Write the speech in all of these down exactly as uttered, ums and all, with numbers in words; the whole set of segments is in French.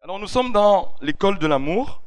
Alors nous sommes dans l'école de l'amour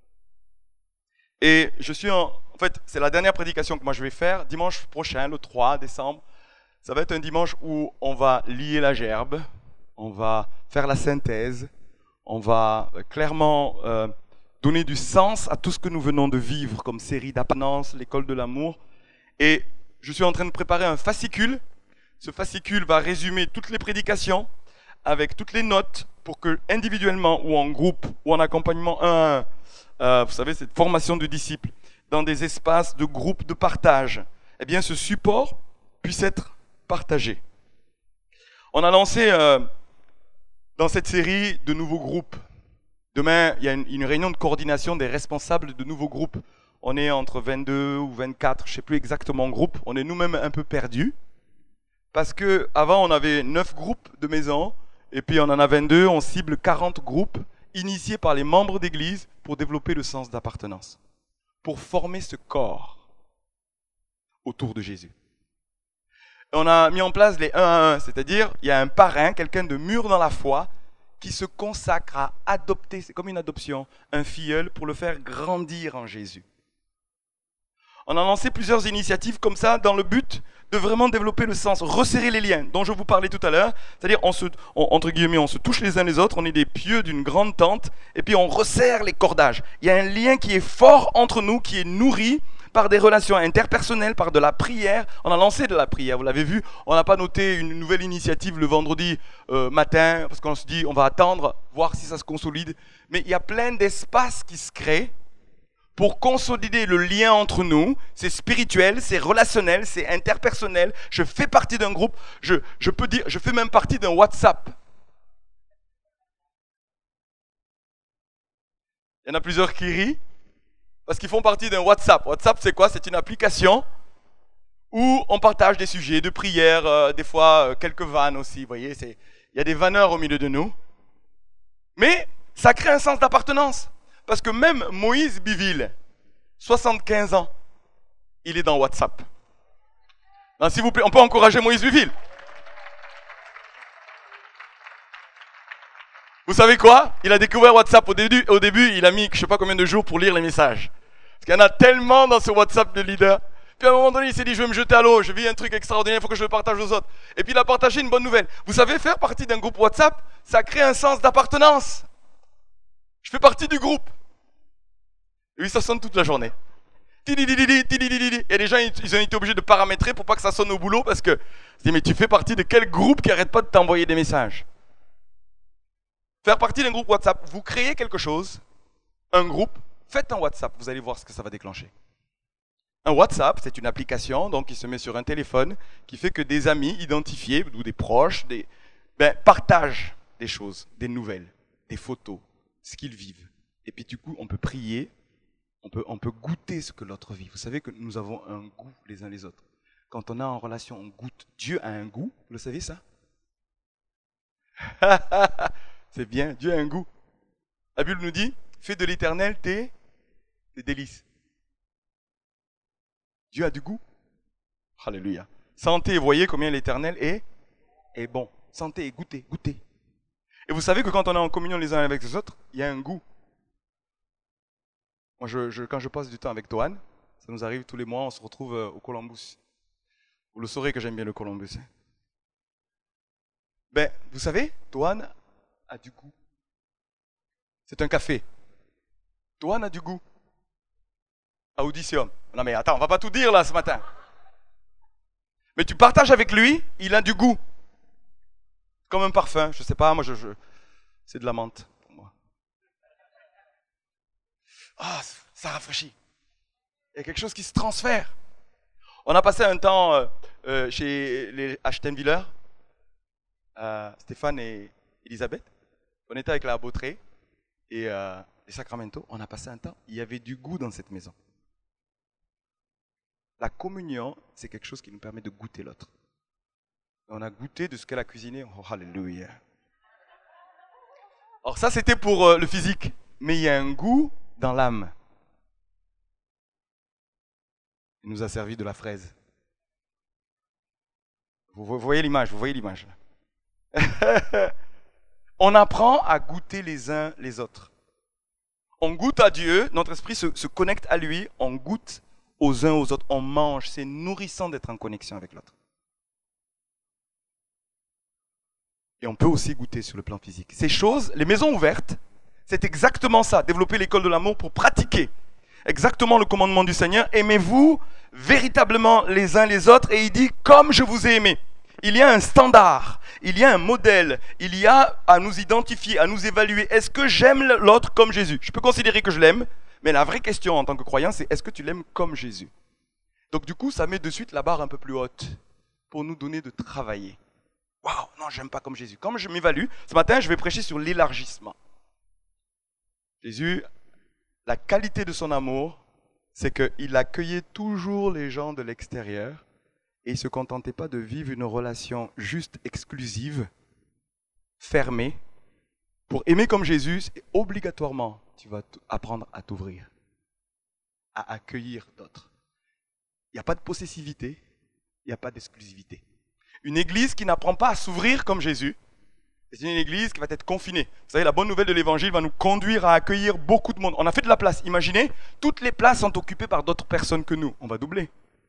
et je suis en, en fait c'est la dernière prédication que moi je vais faire dimanche prochain, le trois décembre. Ça va être un dimanche où on va lier la gerbe, on va faire la synthèse, on va clairement euh, donner du sens à tout ce que nous venons de vivre comme série d'appartenance, l'école de l'amour. Et je suis en train de préparer un fascicule. Ce fascicule va résumer toutes les prédications avec toutes les notes pour que individuellement ou en groupe ou en accompagnement un à un, euh, vous savez, cette formation de disciples, dans des espaces de groupe de partage, eh bien ce support puisse être partagé. On a lancé euh, dans cette série de nouveaux groupes. Demain, il y a une, une réunion de coordination des responsables de nouveaux groupes. On est entre vingt-deux ou vingt-quatre, je ne sais plus exactement groupe. On est nous-mêmes un peu perdus. Parce qu'avant, on avait neuf groupes de maison. Et puis on en a vingt-deux, on cible quarante groupes initiés par les membres d'église pour développer le sens d'appartenance. Pour former ce corps autour de Jésus. Et on a mis en place les un à un, c'est-à-dire il y a un parrain, quelqu'un de mûr dans la foi, qui se consacre à adopter, c'est comme une adoption, un filleul pour le faire grandir en Jésus. On a lancé plusieurs initiatives comme ça dans le but de vraiment développer le sens, resserrer les liens dont je vous parlais tout à l'heure. C'est-à-dire, on se, on, entre guillemets, on se touche les uns les autres, on est des pieux d'une grande tente et puis on resserre les cordages. Il y a un lien qui est fort entre nous, qui est nourri par des relations interpersonnelles, par de la prière. On a lancé de la prière, vous l'avez vu. On n'a pas noté une nouvelle initiative le vendredi euh, matin parce qu'on se dit on va attendre, voir si ça se consolide. Mais il y a plein d'espaces qui se créent pour consolider le lien entre nous. C'est spirituel, c'est relationnel, c'est interpersonnel. Je fais partie d'un groupe, je, je peux dire, je fais même partie d'un WhatsApp. Il y en a plusieurs qui rient parce qu'ils font partie d'un WhatsApp. WhatsApp, c'est quoi? C'est une application où on partage des sujets de prière, euh, des fois euh, quelques vannes aussi. Vous voyez, c'est, il y a des vanneurs au milieu de nous. Mais ça crée un sens d'appartenance. Parce que même Moïse Biville, soixante-quinze ans, il est dans WhatsApp. Donc, s'il vous plaît, on peut encourager Moïse Biville. Vous savez quoi? Il a découvert WhatsApp au début, au début, il a mis je ne sais pas combien de jours pour lire les messages. Parce qu'il y en a tellement dans ce WhatsApp de leader. Puis à un moment donné, il s'est dit, je vais me jeter à l'eau, je vis un truc extraordinaire, il faut que je le partage aux autres. Et puis il a partagé une bonne nouvelle. Vous savez, faire partie d'un groupe WhatsApp, ça crée un sens d'appartenance. Je fais partie du groupe. Et oui, ça sonne toute la journée. Et les gens, ils ont été obligés de paramétrer pour pas que ça sonne au boulot parce que, je dis, mais tu fais partie de quel groupe qui arrête pas de t'envoyer des messages? Faire partie d'un groupe WhatsApp, vous créez quelque chose, un groupe, faites un WhatsApp, vous allez voir ce que ça va déclencher. Un WhatsApp, c'est une application donc qui se met sur un téléphone, qui fait que des amis identifiés ou des proches, des, ben, partagent des choses, des nouvelles, des photos, ce qu'ils vivent. Et puis du coup, on peut prier, on peut, on peut goûter ce que l'autre vit. Vous savez que nous avons un goût les uns les autres. Quand on est en relation, on goûte. Dieu a un goût, vous le savez ça? C'est bien, Dieu a un goût. La Bible nous dit, fais de l'éternel tes, tes délices. Dieu a du goût. Alléluia. Sentez et voyez combien l'éternel est, est bon. Sentez et goûtez, goûtez. Et vous savez que quand on est en communion les uns avec les autres, il y a un goût. Moi, je, je, quand je passe du temps avec Toan, ça nous arrive tous les mois, on se retrouve euh, au Columbus. Vous le saurez que j'aime bien le Columbus. Hein. Ben, vous savez, Toan a du goût. C'est un café. Toan a du goût. Audicium. Non mais attends, on va pas tout dire là ce matin. Mais tu partages avec lui, il a du goût. Comme un parfum, je sais pas, moi je, je... c'est de la menthe pour moi. Ah, oh, ça rafraîchit. Il y a quelque chose qui se transfère. On a passé un temps euh, euh, chez les Ashtenviller, euh, Stéphane et Elisabeth. On était avec la Beautré et euh, les Sacramento. On a passé un temps, il y avait du goût dans cette maison. La communion, c'est quelque chose qui nous permet de goûter l'autre. On a goûté de ce qu'elle a cuisiné. Oh, alléluia. Alors ça, c'était pour euh, le physique. Mais il y a un goût dans l'âme. Il nous a servi de la fraise. Vous voyez l'image, vous voyez l'image. On apprend à goûter les uns les autres. On goûte à Dieu, notre esprit se, se connecte à lui, on goûte aux uns aux autres, on mange. C'est nourrissant d'être en connexion avec l'autre. Et on peut aussi goûter sur le plan physique. Ces choses, les maisons ouvertes, c'est exactement ça, développer l'école de l'amour pour pratiquer exactement le commandement du Seigneur. Aimez-vous véritablement les uns les autres. Et il dit, comme je vous ai aimé. Il y a un standard, il y a un modèle, il y a à nous identifier, à nous évaluer. Est-ce que j'aime l'autre comme Jésus? Je peux considérer que je l'aime, mais la vraie question en tant que croyant, c'est est-ce que tu l'aimes comme Jésus? Donc du coup, ça met de suite la barre un peu plus haute pour nous donner de travailler. Waouh, non, j'aime pas comme Jésus. Comme je m'évalue, ce matin, je vais prêcher sur l'élargissement. Jésus, la qualité de son amour, c'est qu'il accueillait toujours les gens de l'extérieur. Et il ne se contentait pas de vivre une relation juste exclusive, fermée. Pour aimer comme Jésus, obligatoirement, tu vas apprendre à t'ouvrir, à accueillir d'autres. Il n'y a pas de possessivité, il n'y a pas d'exclusivité. Une église qui n'apprend pas à s'ouvrir comme Jésus, c'est une église qui va être confinée. Vous savez, la bonne nouvelle de l'évangile va nous conduire à accueillir beaucoup de monde. On a fait de la place. Imaginez, toutes les places sont occupées par d'autres personnes que nous. On va doubler.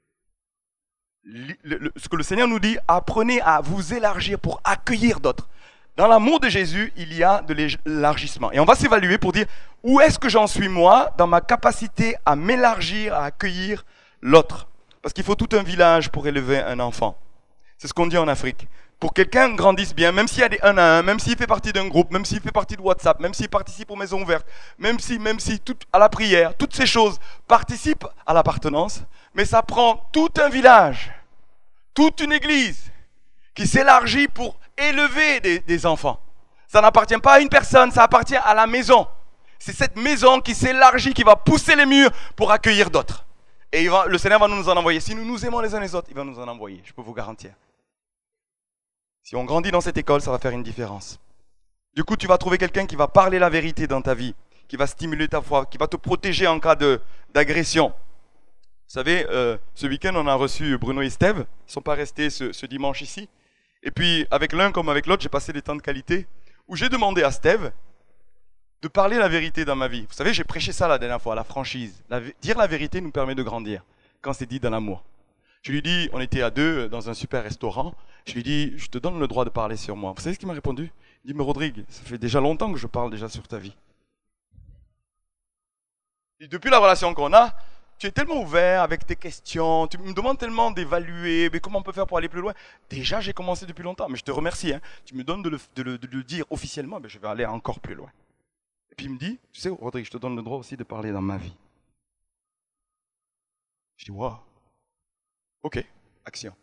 Le, le, ce que le Seigneur nous dit, apprenez à vous élargir pour accueillir d'autres. Dans l'amour de Jésus, il y a de l'élargissement. Et on va s'évaluer pour dire où est-ce que j'en suis moi dans ma capacité à m'élargir, à accueillir l'autre. Parce qu'il faut tout un village pour élever un enfant. C'est ce qu'on dit en Afrique. Pour que quelqu'un grandisse bien, même s'il y a des un à un, même s'il fait partie d'un groupe, même s'il fait partie de WhatsApp, même s'il participe aux maisons ouvertes, même si, même si tout, à la prière, toutes ces choses participent à l'appartenance, mais ça prend tout un village, toute une église qui s'élargit pour élever des, des enfants. Ça n'appartient pas à une personne, ça appartient à la maison. C'est cette maison qui s'élargit, qui va pousser les murs pour accueillir d'autres. Et il va, le Seigneur va nous en envoyer. Si nous nous aimons les uns les autres, il va nous en envoyer, je peux vous garantir. Si on grandit dans cette école, ça va faire une différence. Du coup, tu vas trouver quelqu'un qui va parler la vérité dans ta vie, qui va stimuler ta foi, qui va te protéger en cas de, d'agression. Vous savez, euh, ce week-end, on a reçu Bruno et Steve. Ils ne sont pas restés ce, ce dimanche ici. Et puis, avec l'un comme avec l'autre, j'ai passé des temps de qualité où j'ai demandé à Steve de parler la vérité dans ma vie. Vous savez, j'ai prêché ça la dernière fois, la franchise. La, dire la vérité nous permet de grandir quand c'est dit dans l'amour. Je lui dis, on était à deux dans un super restaurant. Je lui dis, je te donne le droit de parler sur moi. Vous savez ce qu'il m'a répondu? Il dit, mais Rodrigue, ça fait déjà longtemps que je parle déjà sur ta vie. Et depuis la relation qu'on a, tu es tellement ouvert avec tes questions, tu me demandes tellement d'évaluer, mais comment on peut faire pour aller plus loin? Déjà, j'ai commencé depuis longtemps, mais je te remercie. Hein. Tu me donnes de le, de le, de le dire officiellement, mais je vais aller encore plus loin. Et puis il me dit, tu sais, Rodrigue, je te donne le droit aussi de parler dans ma vie. Je dis, waouh. Ok, action.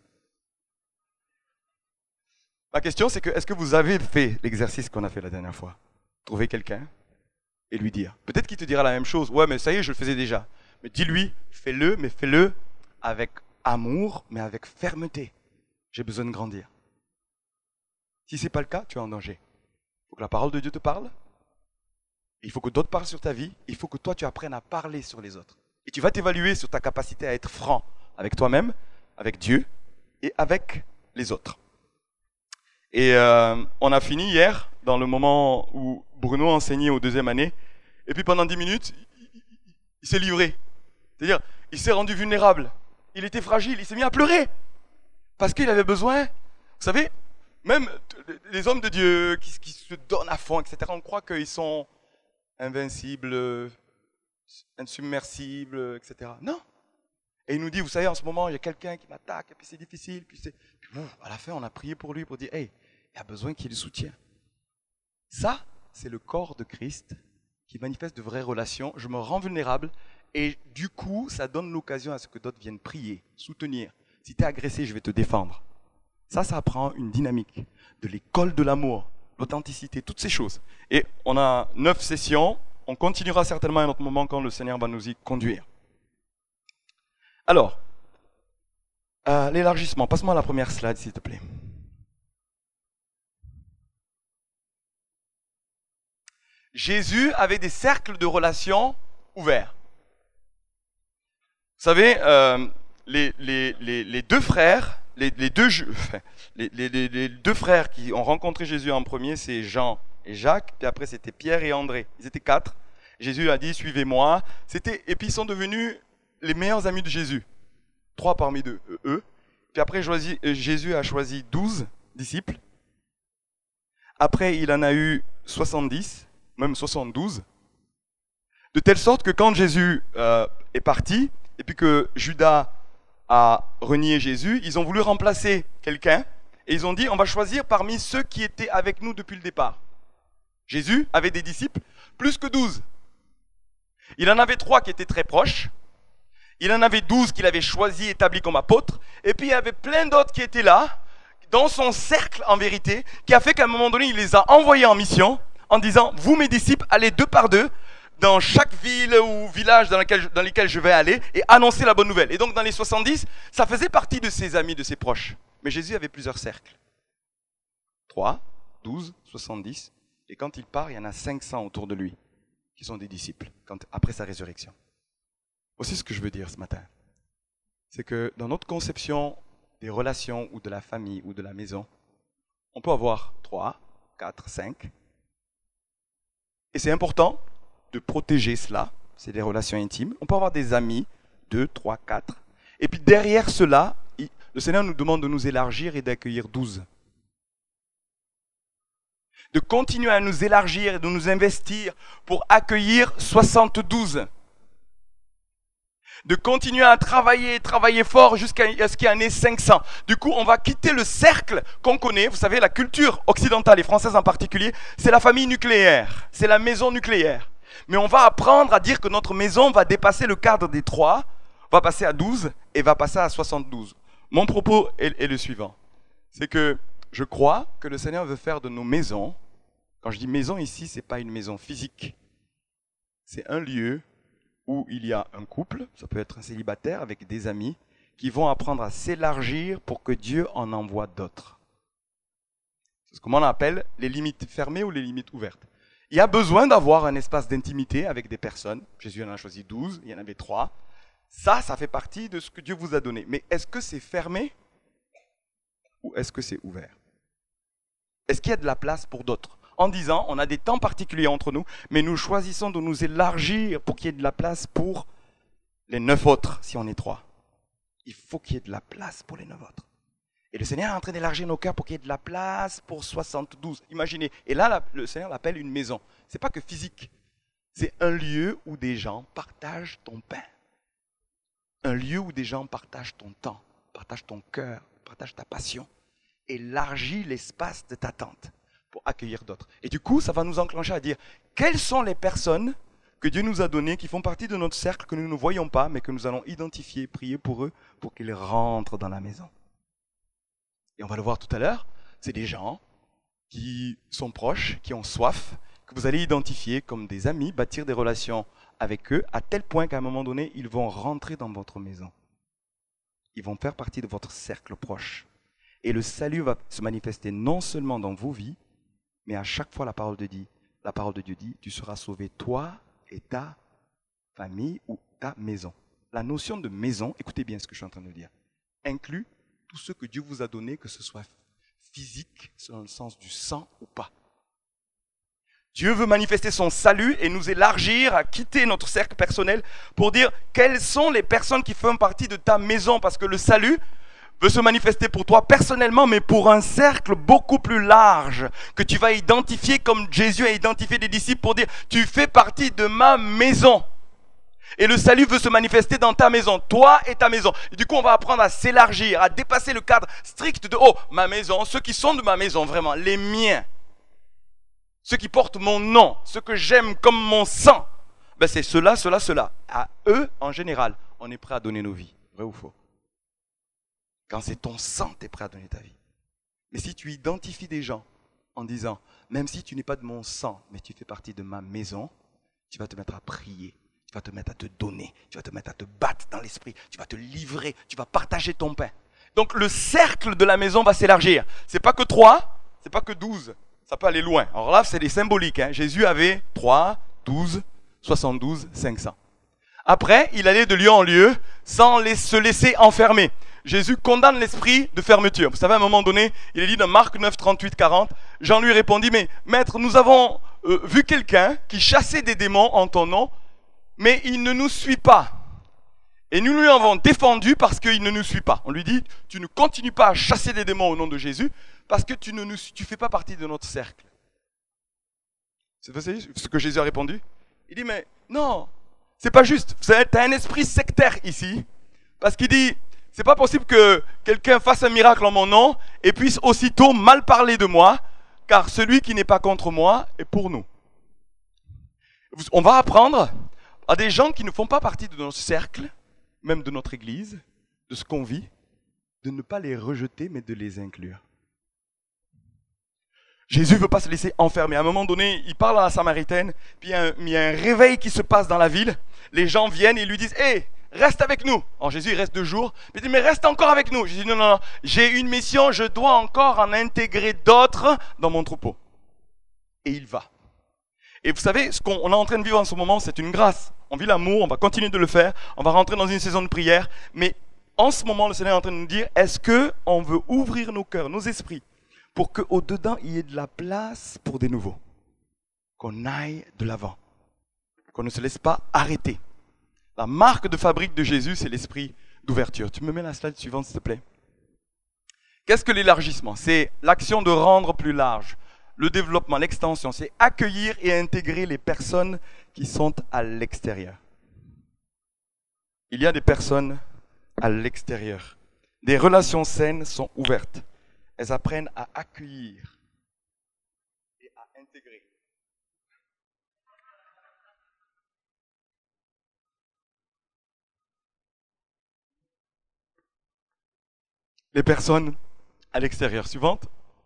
Ma question, c'est que est-ce que vous avez fait l'exercice qu'on a fait la dernière fois? Trouver quelqu'un et lui dire. Peut-être qu'il te dira la même chose. Ouais, mais ça y est, je le faisais déjà. Mais dis-lui, fais-le, mais fais-le avec amour, mais avec fermeté. J'ai besoin de grandir. Si ce n'est pas le cas, tu es en danger. Il faut que la parole de Dieu te parle. Il faut que d'autres parlent sur ta vie. Il faut que toi, tu apprennes à parler sur les autres. Et tu vas t'évaluer sur ta capacité à être franc avec toi-même, avec Dieu et avec les autres. Et euh, on a fini hier dans le moment où Bruno enseignait aux deuxième année. Et puis pendant dix minutes, il, il, il s'est livré. C'est-à-dire, il s'est rendu vulnérable. Il était fragile, il s'est mis à pleurer. Parce qu'il avait besoin, vous savez, même les hommes de Dieu qui, qui se donnent à fond, et cetera, on croit qu'ils sont invincibles, insubmersibles, et cetera. Non. Et il nous dit, vous savez, en ce moment, il y a quelqu'un qui m'attaque, et puis c'est difficile, puis c'est... Puis bon, à la fin, on a prié pour lui, pour dire, hey, il y a besoin qu'il y ait du soutien. Ça, c'est le corps de Christ qui manifeste de vraies relations. Je me rends vulnérable, et du coup, ça donne l'occasion à ce que d'autres viennent prier, soutenir. Si tu es agressé, je vais te défendre. Ça, ça apprend une dynamique de l'école de l'amour, l'authenticité, toutes ces choses. Et on a neuf sessions, on continuera certainement à un autre moment quand le Seigneur va nous y conduire. Alors, euh, l'élargissement. Passe-moi la première slide, s'il te plaît. Jésus avait des cercles de relations ouverts. Vous savez, euh, les, les, les, les deux frères, les, les, deux, les, les, les, les deux frères qui ont rencontré Jésus en premier, c'est Jean et Jacques, puis après c'était Pierre et André. Ils étaient quatre. Jésus a dit, suivez-moi. C'était, et puis ils sont devenus les meilleurs amis de Jésus. Trois parmi deux, eux. Puis après, choisi, Jésus a choisi douze disciples. Après, il en a eu soixante-dix, même soixante-douze. De telle sorte que quand Jésus euh, est parti, et puis que Judas a renié Jésus, ils ont voulu remplacer quelqu'un, et ils ont dit, on va choisir parmi ceux qui étaient avec nous depuis le départ. Jésus avait des disciples, plus que douze. Il en avait trois qui étaient très proches, il en avait douze qu'il avait choisis, établis comme apôtres, et puis il y avait plein d'autres qui étaient là, dans son cercle en vérité, qui a fait qu'à un moment donné, il les a envoyés en mission, en disant, vous mes disciples, allez deux par deux, dans chaque ville ou village dans, laquelle, dans lesquels je vais aller et annoncer la bonne nouvelle. Et donc dans les soixante-dix, ça faisait partie de ses amis, de ses proches. Mais Jésus avait plusieurs cercles. trois, douze, soixante-dix. Et quand il part, il y en a cinq cents autour de lui, qui sont des disciples, quand, après sa résurrection. Aussi ce que je veux dire ce matin, c'est que dans notre conception des relations ou de la famille ou de la maison, on peut avoir trois, quatre, cinq. Et c'est important de protéger cela, c'est des relations intimes. On peut avoir des amis, deux, trois, quatre. Et puis derrière cela, le Seigneur nous demande de nous élargir et d'accueillir douze. De continuer à nous élargir et de nous investir pour accueillir soixante-douze. De continuer à travailler, travailler fort jusqu'à ce qu'il y en ait cinq cents. Du coup, on va quitter le cercle qu'on connaît. Vous savez, la culture occidentale et française en particulier, c'est la famille nucléaire, c'est la maison nucléaire. Mais on va apprendre à dire que notre maison va dépasser le cadre des trois, va passer à douze et va passer à soixante-douze. Mon propos est, est le suivant. C'est que je crois que le Seigneur veut faire de nos maisons, quand je dis maison ici, ce n'est pas une maison physique. C'est un lieu où il y a un couple, ça peut être un célibataire avec des amis, qui vont apprendre à s'élargir pour que Dieu en envoie d'autres. C'est ce qu'on appelle les limites fermées ou les limites ouvertes. Il y a besoin d'avoir un espace d'intimité avec des personnes. Jésus en a choisi douze, il y en avait trois. Ça, ça fait partie de ce que Dieu vous a donné. Mais est-ce que c'est fermé ou est-ce que c'est ouvert? Est-ce qu'il y a de la place pour d'autres? En disant, on a des temps particuliers entre nous, mais nous choisissons de nous élargir pour qu'il y ait de la place pour les neuf autres, si on est trois. Il faut qu'il y ait de la place pour les neuf autres. Et le Seigneur est en train d'élargir nos cœurs pour qu'il y ait de la place pour soixante-douze. Imaginez. Et là, le Seigneur l'appelle une maison. Ce n'est pas que physique. C'est un lieu où des gens partagent ton pain. Un lieu où des gens partagent ton temps, partagent ton cœur, partagent ta passion. Élargis l'espace de ta tente pour accueillir d'autres. Et du coup, ça va nous enclencher à dire, quelles sont les personnes que Dieu nous a données, qui font partie de notre cercle, que nous ne voyons pas, mais que nous allons identifier, prier pour eux, pour qu'ils rentrent dans la maison. Et on va le voir tout à l'heure, c'est des gens qui sont proches, qui ont soif, que vous allez identifier comme des amis, bâtir des relations avec eux, à tel point qu'à un moment donné, ils vont rentrer dans votre maison. Ils vont faire partie de votre cercle proche. Et le salut va se manifester non seulement dans vos vies, mais à chaque fois la parole de Dieu, la parole de Dieu dit, tu seras sauvé toi et ta famille ou ta maison. La notion de maison, écoutez bien ce que je suis en train de dire, inclut tout ce que Dieu vous a donné, que ce soit physique, dans le sens du sang ou pas. Dieu veut manifester son salut et nous élargir à quitter notre cercle personnel pour dire quelles sont les personnes qui font partie de ta maison, parce que le salut veut se manifester pour toi personnellement, mais pour un cercle beaucoup plus large, que tu vas identifier comme Jésus a identifié des disciples pour dire tu fais partie de ma maison. Et le salut veut se manifester dans ta maison, toi et ta maison. Et du coup, on va apprendre à s'élargir, à dépasser le cadre strict de « Oh, ma maison », ceux qui sont de ma maison, vraiment, les miens. Ceux qui portent mon nom, ceux que j'aime comme mon sang. Ben c'est cela, cela, cela. À eux, en général, on est prêt à donner nos vies. Vrai ou faux? Quand c'est ton sang, tu es prêt à donner ta vie. Mais si tu identifies des gens en disant « Même si tu n'es pas de mon sang, mais tu fais partie de ma maison », tu vas te mettre à prier. Tu vas te mettre à te donner, tu vas te mettre à te battre dans l'esprit, tu vas te livrer, tu vas partager ton pain. Donc le cercle de la maison va s'élargir. C'est pas que trois, c'est pas que douze, ça peut aller loin. Alors là, c'est des symboliques. Hein. Jésus avait trois, douze, soixante-douze, cinq cents. Après, il allait de lieu en lieu sans les, se laisser enfermer. Jésus condamne l'esprit de fermeture. Vous savez, à un moment donné, il est dit dans Marc neuf, trente-huit, quarante, Jean lui répondit, mais maître, nous avons euh, vu quelqu'un qui chassait des démons en ton nom, mais il ne nous suit pas. Et nous lui avons défendu parce qu'il ne nous suit pas. On lui dit, tu ne continues pas à chasser des démons au nom de Jésus parce que tu ne nous, tu fais pas partie de notre cercle. C'est ce que Jésus a répondu. Il dit, mais non, c'est pas juste. Tu as un esprit sectaire ici. Parce qu'il dit, c'est pas possible que quelqu'un fasse un miracle en mon nom et puisse aussitôt mal parler de moi, car celui qui n'est pas contre moi est pour nous. On va apprendre à des gens qui ne font pas partie de notre cercle, même de notre église, de ce qu'on vit, de ne pas les rejeter, mais de les inclure. Jésus ne veut pas se laisser enfermer. À un moment donné, il parle à la Samaritaine, puis il y a un, il y a un réveil qui se passe dans la ville. Les gens viennent et lui disent « Hé, reste avec nous !» Alors Jésus, il reste deux jours. Il dit « Mais reste encore avec nous !» Jésus dit « Non, non, non, j'ai une mission, je dois encore en intégrer d'autres dans mon troupeau. » Et il va. Et vous savez, ce qu'on est en train de vivre en ce moment, c'est une grâce. On vit l'amour, on va continuer de le faire, on va rentrer dans une saison de prière. Mais en ce moment, le Seigneur est en train de nous dire, est-ce qu'on veut ouvrir nos cœurs, nos esprits, pour qu'au-dedans, il y ait de la place pour des nouveaux. Qu'on aille de l'avant. Qu'on ne se laisse pas arrêter. La marque de fabrique de Jésus, c'est l'esprit d'ouverture. Tu me mets la slide suivante, s'il te plaît. Qu'est-ce que l'élargissement? C'est l'action de rendre plus large. Le développement, l'extension, c'est accueillir et intégrer les personnes qui sont à l'extérieur. Il y a des personnes à l'extérieur. Des relations saines sont ouvertes. Elles apprennent à accueillir et à intégrer. Les personnes à l'extérieur. Suivante.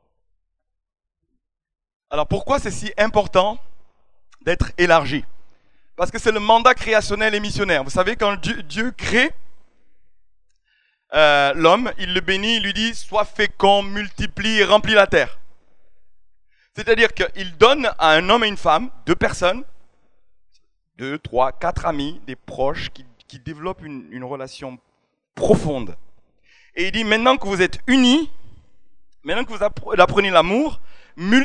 Alors pourquoi c'est si important d'être élargi? Parce que c'est le mandat créationnel et missionnaire. Vous savez, quand Dieu, Dieu crée euh, l'homme, il le bénit, il lui dit « Sois fécond, multiplie et remplis la terre ». C'est-à-dire qu'il donne à un homme et une femme, deux personnes, deux, trois, quatre amis, des proches, qui, qui développent une, une relation profonde. Et il dit « Maintenant que vous êtes unis, maintenant que vous apprenez l'amour, multiplier. »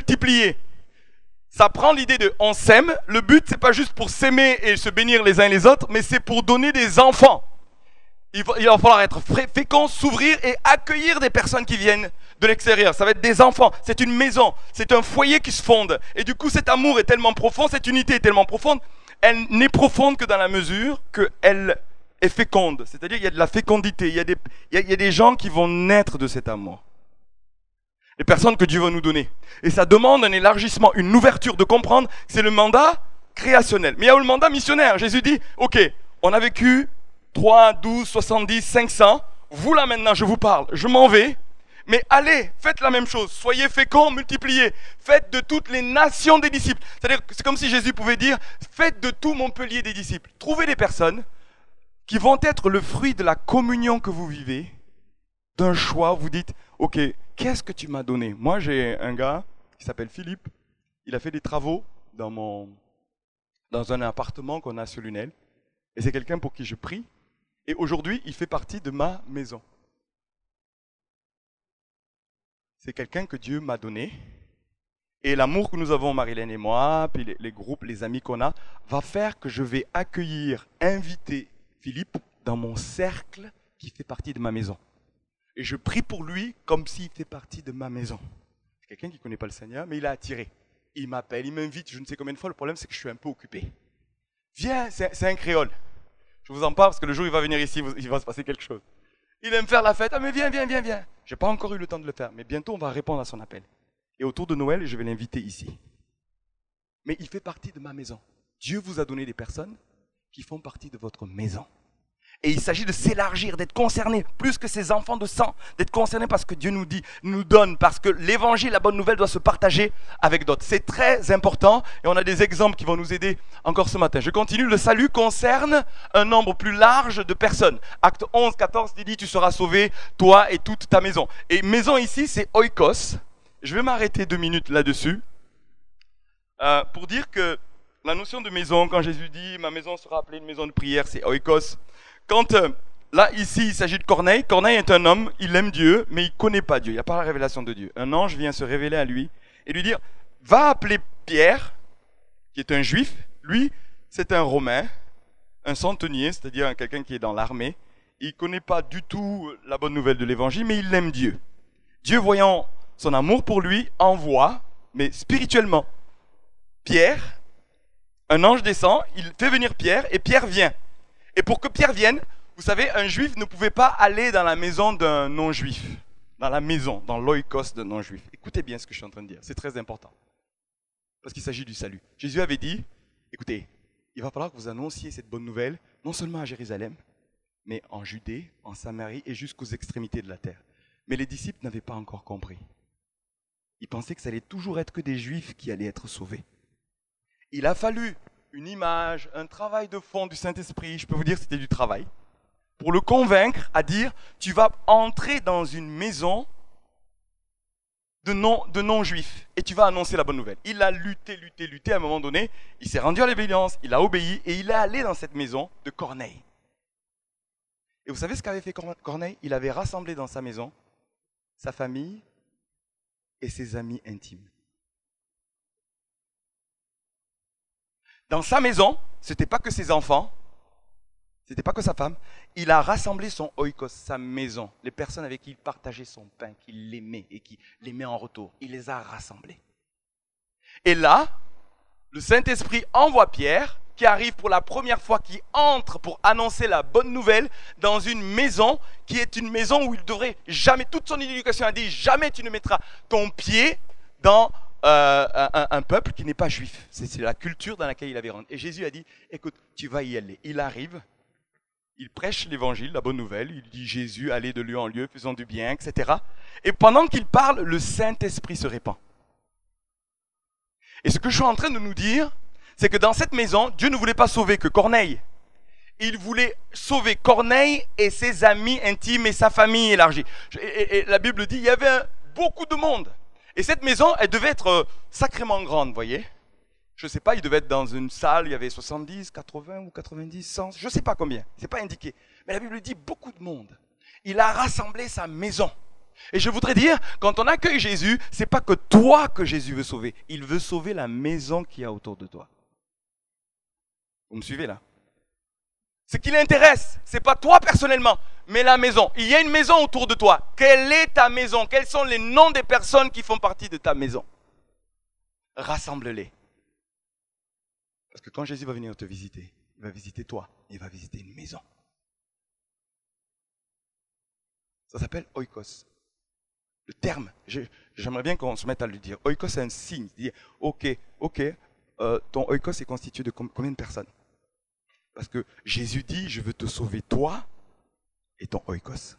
Ça prend l'idée de on s'aime. Le but, c'est pas juste pour s'aimer et se bénir les uns les autres, mais c'est pour donner des enfants. Il va, il va falloir être fécond, s'ouvrir et accueillir des personnes qui viennent de l'extérieur. Ça va être des enfants. C'est une maison. C'est un foyer qui se fonde. Et du coup, cet amour est tellement profond, cette unité est tellement profonde, elle n'est profonde que dans la mesure qu'elle est féconde. C'est-à-dire qu'il y a de la fécondité. Il y a des, il y a, il y a des gens qui vont naître de cet amour. Les personnes que Dieu va nous donner. Et ça demande un élargissement, une ouverture de comprendre que c'est le mandat créationnel. Mais il y a le mandat missionnaire. Jésus dit, ok, on a vécu trois, douze, soixante-dix, cinq cents. Vous là maintenant, je vous parle. Je m'en vais. Mais allez, faites la même chose. Soyez féconds, multipliez. Faites de toutes les nations des disciples. C'est-à-dire que c'est comme si Jésus pouvait dire, faites de tout Montpellier des disciples. Trouvez des personnes qui vont être le fruit de la communion que vous vivez, d'un choix. Vous dites, ok, qu'est-ce que tu m'as donné? Moi, j'ai un gars qui s'appelle Philippe. Il a fait des travaux dans, mon, dans un appartement qu'on a sur Lunel. Et c'est quelqu'un pour qui je prie. Et aujourd'hui, il fait partie de ma maison. C'est quelqu'un que Dieu m'a donné. Et l'amour que nous avons, Marilène et moi, puis les, les groupes, les amis qu'on a, va faire que je vais accueillir, inviter Philippe dans mon cercle qui fait partie de ma maison. Et je prie pour lui comme s'il fait partie de ma maison. C'est quelqu'un qui ne connaît pas le Seigneur, mais il a attiré. Il m'appelle, il m'invite, je ne sais combien de fois. Le problème, c'est que je suis un peu occupé. Viens, c'est, c'est un créole. Je vous en parle parce que le jour où il va venir ici, il va se passer quelque chose. Il aime faire la fête. Ah, mais viens, viens, viens, viens. Je n'ai pas encore eu le temps de le faire, mais bientôt, on va répondre à son appel. Et autour de Noël, je vais l'inviter ici. Mais il fait partie de ma maison. Dieu vous a donné des personnes qui font partie de votre maison. Et il s'agit de s'élargir, d'être concerné, plus que ces enfants de sang, d'être concerné parce que Dieu nous dit, nous donne, parce que l'évangile, la bonne nouvelle doit se partager avec d'autres. C'est très important et on a des exemples qui vont nous aider encore ce matin. Je continue, le salut concerne un nombre plus large de personnes. Acte onze, quatorze, dit, tu seras sauvé, toi et toute ta maison. Et maison ici, c'est oikos. Je vais m'arrêter deux minutes là-dessus euh, pour dire que la notion de maison, quand Jésus dit, ma maison sera appelée une maison de prière, c'est oikos. Quand euh, là, ici, il s'agit de Corneille. Corneille est un homme, il aime Dieu, mais il ne connaît pas Dieu. Il n'a pas la révélation de Dieu. Un ange vient se révéler à lui et lui dire, va appeler Pierre, qui est un juif. Lui, c'est un Romain, un centenier, c'est-à-dire quelqu'un qui est dans l'armée. Il ne connaît pas du tout la bonne nouvelle de l'évangile, mais il aime Dieu. Dieu, voyant son amour pour lui, envoie, mais spirituellement, Pierre. Un ange descend, il fait venir Pierre, et Pierre vient. Et pour que Pierre vienne, vous savez, un juif ne pouvait pas aller dans la maison d'un non-juif. Dans la maison, dans l'oikos d'un non-juif. Écoutez bien ce que je suis en train de dire, c'est très important. Parce qu'il s'agit du salut. Jésus avait dit, écoutez, il va falloir que vous annonciez cette bonne nouvelle, non seulement à Jérusalem, mais en Judée, en Samarie et jusqu'aux extrémités de la terre. Mais les disciples n'avaient pas encore compris. Ils pensaient que ça allait toujours être que des juifs qui allaient être sauvés. Il a fallu une image, un travail de fond du Saint-Esprit, je peux vous dire que c'était du travail, pour le convaincre à dire, tu vas entrer dans une maison de non, de non-juifs et tu vas annoncer la bonne nouvelle. Il a lutté, lutté, lutté, à un moment donné, il s'est rendu à l'obéissance, il a obéi et il est allé dans cette maison de Corneille. Et vous savez ce qu'avait fait Corneille? Il avait rassemblé dans sa maison sa famille et ses amis intimes. Dans sa maison, ce n'était pas que ses enfants, ce n'était pas que sa femme. Il a rassemblé son oikos, sa maison, les personnes avec qui il partageait son pain, qui l'aimaient et qui l'aimaient en retour. Il les a rassemblés. Et là, le Saint-Esprit envoie Pierre, qui arrive pour la première fois, qui entre pour annoncer la bonne nouvelle dans une maison qui est une maison où il devrait jamais, toute son éducation a dit, jamais tu ne mettras ton pied dans Euh, un, un peuple qui n'est pas juif. C'est, c'est la culture dans laquelle il avait rentré. Et Jésus a dit, écoute, tu vas y aller. Il arrive, il prêche l'évangile, la bonne nouvelle, il dit Jésus, allez de lieu en lieu, faisons du bien, et cetera. Et pendant qu'il parle, le Saint-Esprit se répand. Et ce que je suis en train de nous dire, c'est que dans cette maison, Dieu ne voulait pas sauver que Corneille. Il voulait sauver Corneille et ses amis intimes et sa famille élargie. Et, et, et la Bible dit, il y avait un, beaucoup de monde. Et cette maison, elle devait être sacrément grande, vous voyez. Je ne sais pas, il devait être dans une salle, il y avait soixante-dix, quatre-vingts ou quatre-vingt-dix, cent, je ne sais pas combien, ce n'est pas indiqué. Mais la Bible dit beaucoup de monde. Il a rassemblé sa maison. Et je voudrais dire, quand on accueille Jésus, ce n'est pas que toi que Jésus veut sauver. Il veut sauver la maison qu'il y a autour de toi. Vous me suivez là? Ce qui l'intéresse, ce n'est pas toi personnellement, mais la maison. Il y a une maison autour de toi. Quelle est ta maison? Quels sont les noms des personnes qui font partie de ta maison? Rassemble-les. Parce que quand Jésus va venir te visiter, il va visiter toi, il va visiter une maison. Ça s'appelle oikos. Le terme, je, j'aimerais bien qu'on se mette à le dire. Oikos, c'est un signe. Dire, ok, ok, euh, ton oikos est constitué de combien de personnes? Parce que Jésus dit, je veux te sauver toi et ton oikos.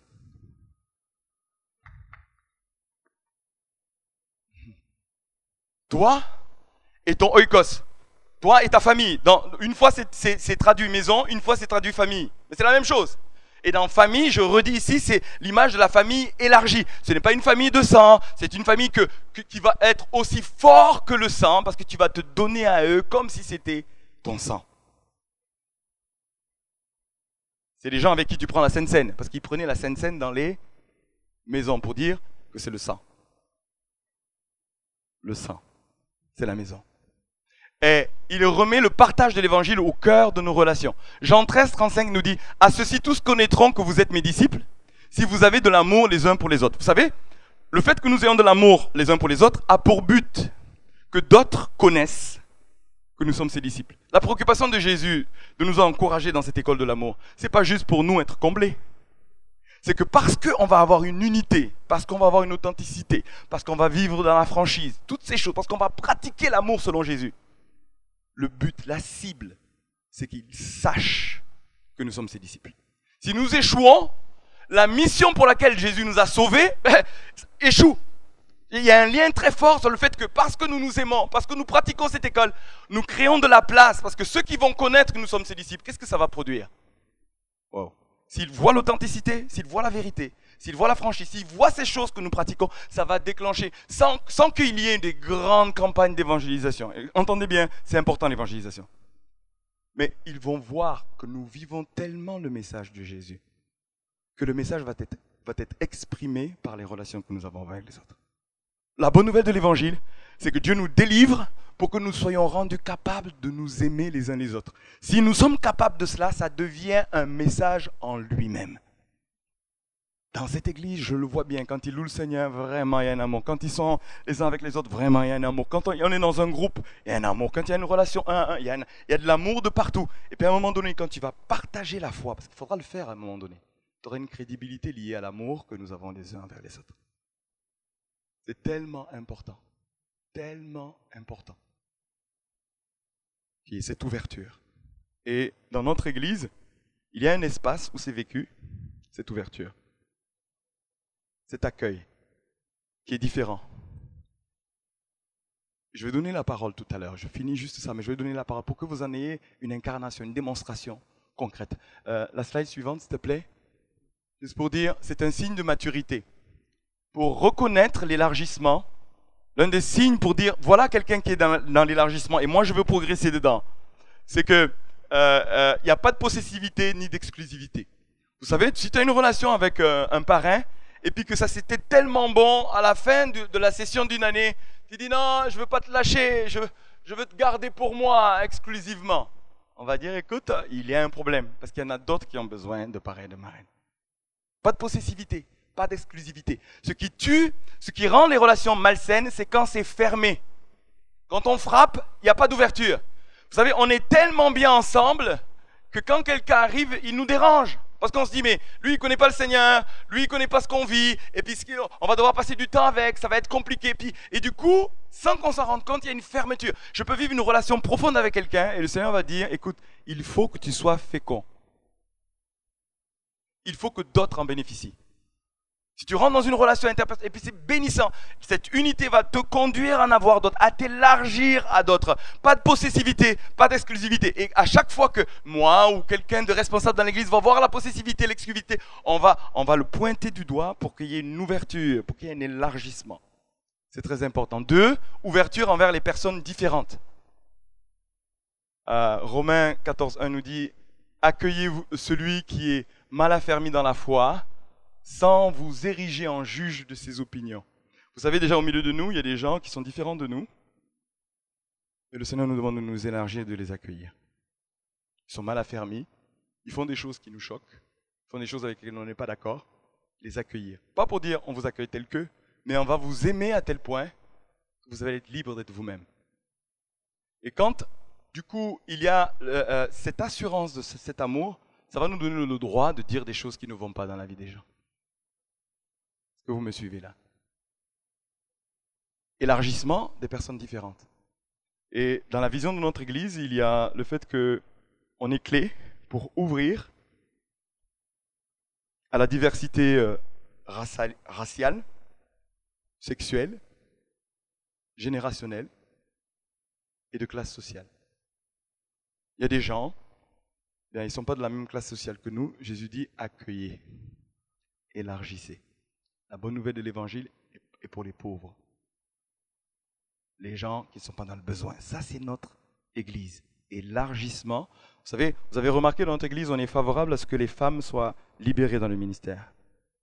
Toi et ton oikos. Toi et ta famille. Dans, une fois c'est, c'est, c'est traduit maison, une fois c'est traduit famille. Mais c'est la même chose. Et dans famille, je redis ici, c'est l'image de la famille élargie. Ce n'est pas une famille de sang, c'est une famille que, que, qui va être aussi fort que le sang, parce que tu vas te donner à eux comme si c'était ton sang. C'est les gens avec qui tu prends la Sainte Seine, parce qu'ils prenaient la Sainte Seine dans les maisons pour dire que c'est le sang. Le sang, c'est la maison. Et il remet le partage de l'évangile au cœur de nos relations. Jean treize, trente-cinq nous dit, « À ceux-ci tous connaîtront que vous êtes mes disciples, si vous avez de l'amour les uns pour les autres. » Vous savez, le fait que nous ayons de l'amour les uns pour les autres a pour but que d'autres connaissent que nous sommes ses disciples. La préoccupation de Jésus de nous encourager dans cette école de l'amour, ce n'est pas juste pour nous être comblés. C'est que parce qu'on va avoir une unité, parce qu'on va avoir une authenticité, parce qu'on va vivre dans la franchise, toutes ces choses, parce qu'on va pratiquer l'amour selon Jésus, le but, la cible, c'est qu'ils sachent que nous sommes ses disciples. Si nous échouons, la mission pour laquelle Jésus nous a sauvés ben, échoue. Il y a un lien très fort sur le fait que parce que nous nous aimons, parce que nous pratiquons cette école, nous créons de la place, parce que ceux qui vont connaître que nous sommes ses disciples, qu'est-ce que ça va produire? Wow. S'ils voient l'authenticité, s'ils voient la vérité, s'ils voient la franchise, s'ils voient ces choses que nous pratiquons, ça va déclencher, sans, sans qu'il y ait des grandes campagnes d'évangélisation. Et entendez bien, c'est important l'évangélisation. Mais ils vont voir que nous vivons tellement le message de Jésus que le message va être, va être exprimé par les relations que nous avons avec les autres. La bonne nouvelle de l'évangile, c'est que Dieu nous délivre pour que nous soyons rendus capables de nous aimer les uns les autres. Si nous sommes capables de cela, ça devient un message en lui-même. Dans cette église, je le vois bien, quand ils louent le Seigneur, vraiment il y a un amour. Quand ils sont les uns avec les autres, vraiment il y a un amour. Quand on est dans un groupe, il y a un amour. Quand il y a une relation un à un, il y a, un, il y a de l'amour de partout. Et puis à un moment donné, quand tu vas partager la foi, parce qu'il faudra le faire à un moment donné, tu auras une crédibilité liée à l'amour que nous avons les uns envers les autres. C'est tellement important, tellement important. Qu'il y ait cette ouverture. Et dans notre église, il y a un espace où c'est vécu, cette ouverture. Cet accueil qui est différent. Je vais donner la parole tout à l'heure, je finis juste ça, mais je vais donner la parole pour que vous en ayez une incarnation, une démonstration concrète. Euh, la slide suivante, s'il te plaît. Juste pour dire, c'est un signe de maturité. Pour reconnaître l'élargissement, l'un des signes pour dire, voilà quelqu'un qui est dans, dans l'élargissement et moi je veux progresser dedans, c'est qu'il n'y euh, euh, a pas de possessivité ni d'exclusivité. Vous savez, si tu as une relation avec euh, un parrain, et puis que ça c'était tellement bon, à la fin de, de la session d'une année, tu dis non, je ne veux pas te lâcher, je, je veux te garder pour moi exclusivement. On va dire, écoute, il y a un problème, parce qu'il y en a d'autres qui ont besoin de parrain et de marraine. Pas de possessivité, pas d'exclusivité. Ce qui tue, ce qui rend les relations malsaines, c'est quand c'est fermé. Quand on frappe, il n'y a pas d'ouverture. Vous savez, on est tellement bien ensemble que quand quelqu'un arrive, il nous dérange. Parce qu'on se dit, mais lui, il ne connaît pas le Seigneur, lui, il ne connaît pas ce qu'on vit, et puis on va devoir passer du temps avec, ça va être compliqué. Puis, et du coup, sans qu'on s'en rende compte, il y a une fermeture. Je peux vivre une relation profonde avec quelqu'un, et le Seigneur va dire, écoute, il faut que tu sois fécond. Il faut que d'autres en bénéficient. Si tu rentres dans une relation interpersonnelle, et puis c'est bénissant, cette unité va te conduire à en avoir d'autres, à t'élargir à d'autres. Pas de possessivité, pas d'exclusivité. Et à chaque fois que moi ou quelqu'un de responsable dans l'église va voir la possessivité, l'exclusivité, on va, on va le pointer du doigt pour qu'il y ait une ouverture, pour qu'il y ait un élargissement. C'est très important. Deux, ouverture envers les personnes différentes. Euh, Romains quatorze un nous dit, accueillez celui qui est mal affermi dans la foi, sans vous ériger en juge de ses opinions. Vous savez, déjà au milieu de nous, il y a des gens qui sont différents de nous. Et le Seigneur nous demande de nous élargir et de les accueillir. Ils sont mal affermis, ils font des choses qui nous choquent, ils font des choses avec lesquelles on n'est pas d'accord. Les accueillir. Pas pour dire on vous accueille tel que, mais on va vous aimer à tel point que vous allez être libre d'être vous-même. Et quand, du coup, il y a euh, euh, cette assurance de ce, cet amour, ça va nous donner le droit de dire des choses qui ne vont pas dans la vie des gens. Est-ce que vous me suivez là? Élargissement des personnes différentes. Et dans la vision de notre Église, il y a le fait qu'on est clé pour ouvrir à la diversité euh, raciale, raciale, sexuelle, générationnelle et de classe sociale. Il y a des gens, bien, ils ne sont pas de la même classe sociale que nous. Jésus dit accueillez, élargissez. La bonne nouvelle de l'évangile est pour les pauvres. Les gens qui ne sont pas dans le besoin. Ça, c'est notre église. Élargissement. Vous savez, vous avez remarqué dans notre église, on est favorable à ce que les femmes soient libérées dans le ministère.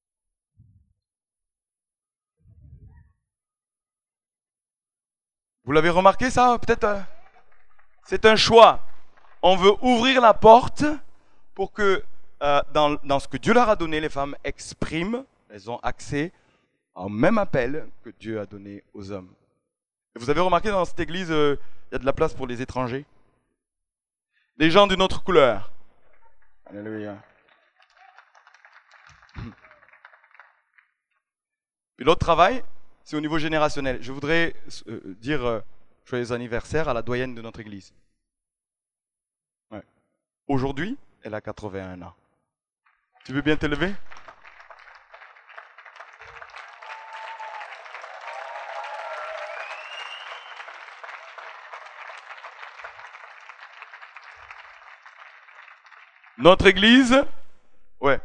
Vous l'avez remarqué ça? Peut-être euh, c'est un choix. On veut ouvrir la porte pour que euh, dans, dans ce que Dieu leur a donné, les femmes expriment, elles ont accès au même appel que Dieu a donné aux hommes. Et vous avez remarqué dans cette église, euh, il y a de la place pour les étrangers. Les gens d'une autre couleur. Alléluia. Puis l'autre travail, c'est au niveau générationnel. Je voudrais euh, dire euh, joyeux anniversaire à la doyenne de notre église. Ouais. Aujourd'hui, elle a quatre-vingt-un ans. Tu veux bien te lever? Notre église, ouais.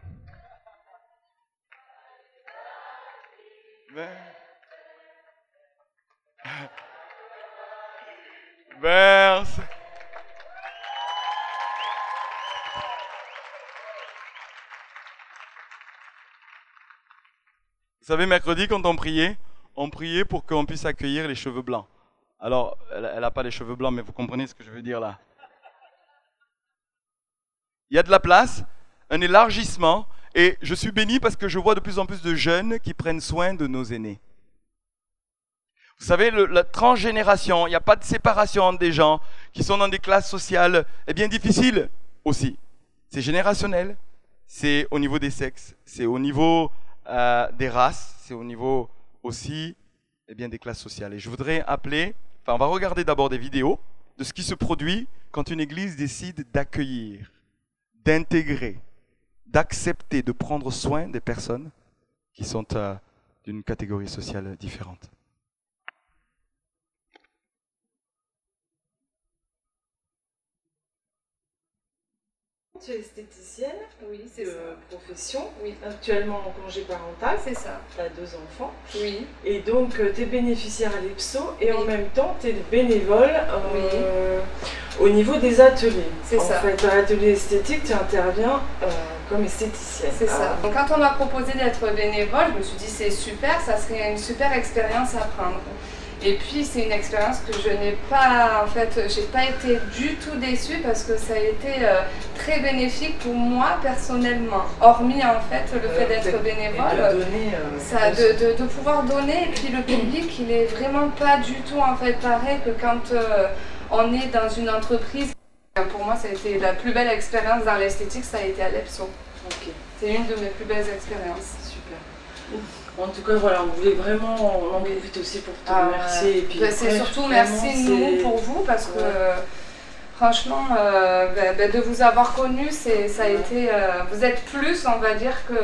Merci. savez, mercredi, quand on priait, on priait pour qu'on puisse accueillir les cheveux blancs. Alors, elle n'a pas les cheveux blancs, mais vous comprenez ce que je veux dire là. Il y a de la place, un élargissement, et je suis béni parce que je vois de plus en plus de jeunes qui prennent soin de nos aînés. Vous savez, le, la transgénération, il n'y a pas de séparation entre des gens qui sont dans des classes sociales eh bien difficiles aussi. C'est générationnel, c'est au niveau des sexes, c'est au niveau euh, des races, c'est au niveau aussi eh bien, des classes sociales. Et je voudrais appeler, enfin on va regarder d'abord des vidéos de ce qui se produit quand une église décide d'accueillir, d'intégrer, d'accepter, de prendre soin des personnes qui sont euh, d'une catégorie sociale différente. Tu es esthéticienne, oui, c'est de ça. profession, Oui. Actuellement en congé parental, c'est ça. tu as deux enfants, Oui. et donc tu es bénéficiaire à l'EPSO et oui. en même temps tu es bénévole euh, oui. au niveau des ateliers. C'est ça. En fait, à l'atelier esthétique, tu interviens euh, comme esthéticienne. C'est ça. Donc, quand on m'a proposé d'être bénévole, je me suis dit c'est super, ça serait une super expérience à prendre. Et puis c'est une expérience que je n'ai pas, en fait, j'ai pas été du tout déçue parce que ça a été euh, très bénéfique pour moi personnellement. Hormis en fait le fait d'être bénévole, de, donner, euh, ça, de, de, de pouvoir donner. Et puis le public, il est vraiment pas du tout en fait pareil que quand euh, on est dans une entreprise. Pour moi, ça a été la plus belle expérience dans l'esthétique, ça a été à l'EPSO. Okay. C'est une de mes plus belles expériences. Super. En tout cas, voilà, on voulait vraiment, on en profite aussi pour te ah, remercier. Ben, c'est surtout merci nous pour vous parce que ouais. franchement, euh, ben, ben, de vous avoir connu, c'est, ça a ouais. été, euh, vous êtes plus, on va dire que.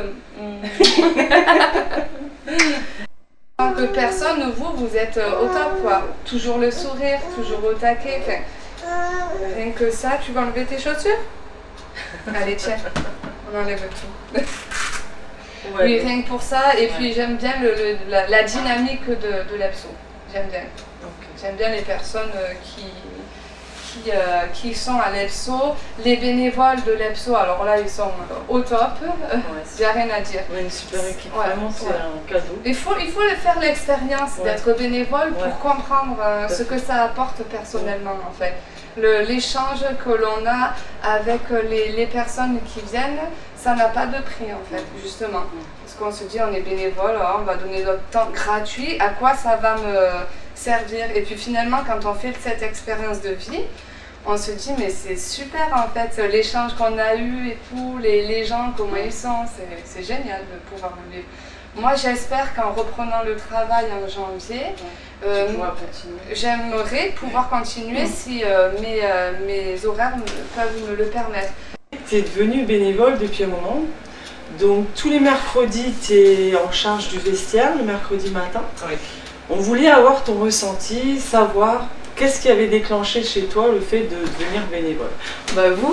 En tant que personne, vous, vous êtes euh, au top, quoi. Toujours le sourire, toujours au taquet. Enfin, rien que ça, tu vas enlever tes chaussures? Allez, tiens, on enlève tout. Ouais, oui, rien que pour ça, et ouais. puis j'aime bien le, le, la, la dynamique de, de l'EPSO. J'aime bien. Okay. J'aime bien les personnes qui, qui, euh, qui sont à l'EPSO. Les bénévoles de l'EPSO, alors là, ils sont au top. Il n'y a rien à dire. Ouais, une super équipe, ouais. Vraiment, c'est ouais. un cadeau. Il faut, il faut faire l'expérience ouais. d'être bénévole pour ouais. comprendre euh, ce que ça apporte personnellement, ouais. en fait. L'échange que l'on a avec les, les personnes qui viennent, ça n'a pas de prix en fait, justement. Parce qu'on se dit on est bénévole, on va donner notre temps gratuit, à quoi ça va me servir? Et puis finalement, quand on fait cette expérience de vie, on se dit mais c'est super en fait, l'échange qu'on a eu et tout, les, les gens, comment ils sont, c'est génial de pouvoir le vivre. Moi j'espère qu'en reprenant le travail en janvier, euh, j'aimerais pouvoir continuer si euh, mes, euh, mes horaires me, peuvent me le permettre. Tu es devenue bénévole depuis un moment, donc tous les mercredis tu es en charge du vestiaire, le mercredi matin. Oui. On voulait avoir ton ressenti, savoir qu'est-ce qui avait déclenché chez toi le fait de devenir bénévole. Bah vous,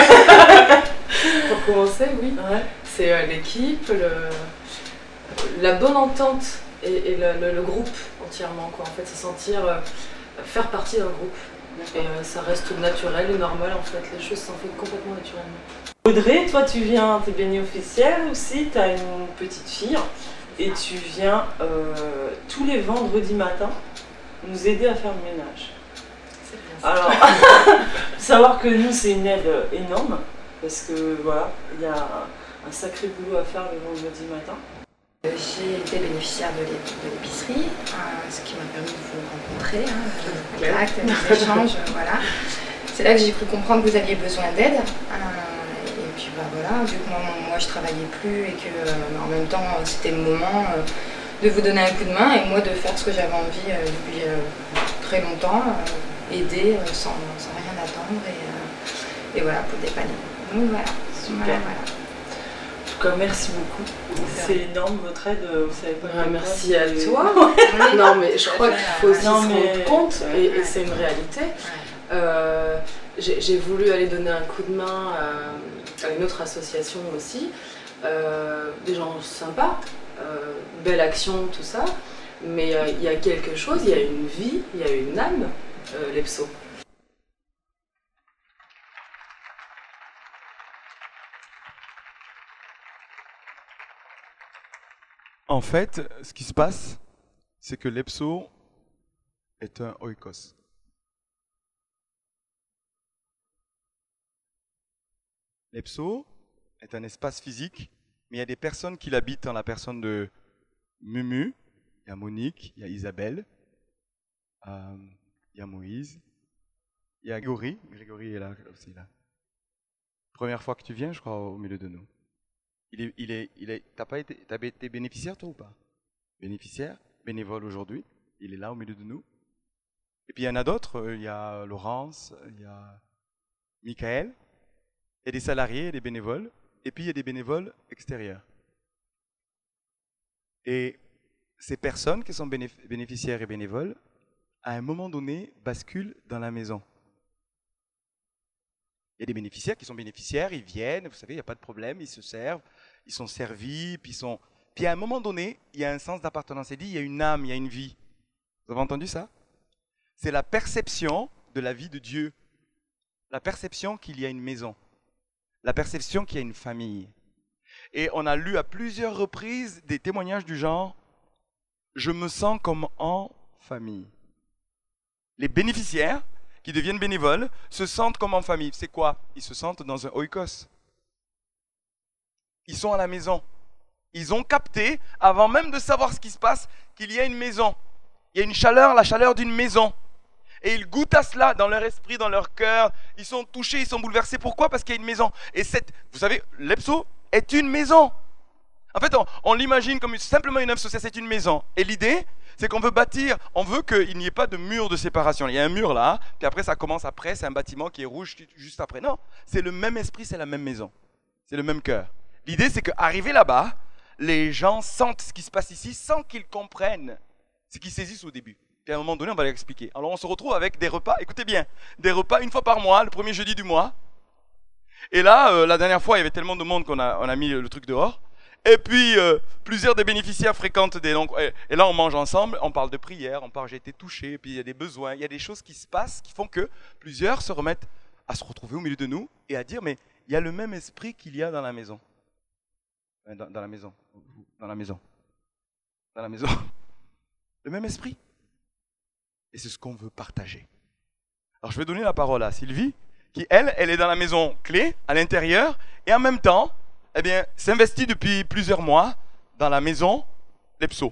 pour commencer, oui, ouais. C'est euh, l'équipe, le... la bonne entente et, et le, le, le groupe entièrement, quoi. En fait, se sentir euh, faire partie d'un groupe. Et euh, ça reste naturel et normal, en fait. Les choses s'en font complètement naturellement. Audrey, toi, tu viens, tu es bénéficiaire aussi, tu as une petite fille et tu viens euh, tous les vendredis matins nous aider à faire le ménage. Alors, savoir que nous, c'est une aide énorme parce que voilà, il y a un, un sacré boulot à faire le vendredi matin. J'ai été bénéficiaire de l'épicerie, euh, ce qui m'a permis de vous rencontrer, hein, de contact, des échanges, voilà. C'est là que j'ai cru comprendre que vous aviez besoin d'aide. Euh, et puis bah, voilà, vu que moi, moi je travaillais plus et que euh, en même temps c'était le moment euh, de vous donner un coup de main et moi de faire ce que j'avais envie euh, depuis euh, très longtemps, euh, aider euh, sans, sans rien attendre et, euh, et voilà, pour dépanner. Donc voilà, super. Voilà, voilà. En tout cas, merci beaucoup. C'est énorme votre aide. Vous savez pas. Ah, merci à toi. Non, mais je crois qu'il faut aussi non, se mais... rendre compte, et, et c'est une réalité. Euh, J'ai voulu aller donner un coup de main à, à une autre association aussi. Euh, des gens sympas, euh, belle action, tout ça. Mais euh, il y a quelque chose, il y a une vie, il y a une âme, euh, l'EPSO. En fait, ce qui se passe, c'est que l'Epso est un oikos. L'Epso est un espace physique, mais il y a des personnes qui l'habitent en la personne de Mumu, il y a Monique, il y a Isabelle, euh, il y a Moïse, il y a Grégory, Grégory est là aussi là. Première fois que tu viens, je crois, au milieu de nous. Il est, il est, il est, t'as pas été, t'as été bénéficiaire toi ou pas? Bénéficiaire, bénévole aujourd'hui, il est là au milieu de nous. Et puis il y en a d'autres, il y a Laurence, il y a Michael, il y a des salariés, des bénévoles, et puis il y a des bénévoles extérieurs. Et ces personnes qui sont bénéficiaires et bénévoles, à un moment donné, basculent dans la maison. Il y a des bénéficiaires qui sont bénéficiaires, ils viennent, vous savez, il n'y a pas de problème, ils se servent, ils sont servis, puis ils sont... Puis à un moment donné, il y a un sens d'appartenance. C'est dit, il y a une âme, il y a une vie. Vous avez entendu ça? C'est la perception de la vie de Dieu. La perception qu'il y a une maison. La perception qu'il y a une famille. Et on a lu à plusieurs reprises des témoignages du genre « Je me sens comme en famille ». Les bénéficiaires qui deviennent bénévoles se sentent comme en famille. C'est quoi? Ils se sentent dans un oikos. Ils sont à la maison. Ils ont capté, avant même de savoir ce qui se passe, qu'il y a une maison. Il y a une chaleur, la chaleur d'une maison. Et ils goûtent à cela dans leur esprit, dans leur cœur. Ils sont touchés, ils sont bouleversés. Pourquoi? Parce qu'il y a une maison. Et cette, vous savez, l'Epso est une maison. En fait, on, on l'imagine comme une, simplement une œuvre sociale, c'est une maison. Et l'idée, c'est qu'on veut bâtir, on veut qu'il n'y ait pas de mur de séparation. Il y a un mur là, puis après ça commence après, c'est un bâtiment qui est rouge juste après. Non, c'est le même esprit, c'est la même maison. C'est le même cœur. L'idée, c'est qu'arrivé là-bas, les gens sentent ce qui se passe ici sans qu'ils comprennent ce qu'ils saisissent au début. Puis à un moment donné, on va l'expliquer. Alors on se retrouve avec des repas, écoutez bien, des repas une fois par mois, le premier jeudi du mois. Et là, euh, la dernière fois, il y avait tellement de monde qu'on a, on a mis le truc dehors. Et puis, euh, plusieurs des bénéficiaires fréquentent des... Donc, et, et là, on mange ensemble, on parle de prière, on parle j'ai été touché, puis il y a des besoins, il y a des choses qui se passent qui font que plusieurs se remettent à se retrouver au milieu de nous et à dire, mais il y a le même esprit qu'il y a dans la maison. Dans, dans la maison. Dans la maison. Dans la maison. Le même esprit. Et c'est ce qu'on veut partager. Alors, je vais donner la parole à Sylvie, qui, elle, elle est dans la maison clé, à l'intérieur, et en même temps, eh bien, s'investit depuis plusieurs mois dans la maison l'Epso.